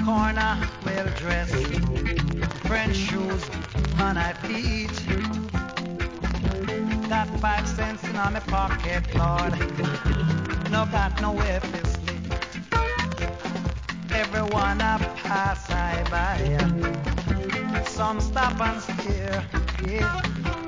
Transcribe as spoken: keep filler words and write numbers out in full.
corner, well dressed, French shoes on my feet. Got five cents in my pocket, Lord. No got nowhere to sleep. Everyone I pass I by. Some stop and stare, yeah.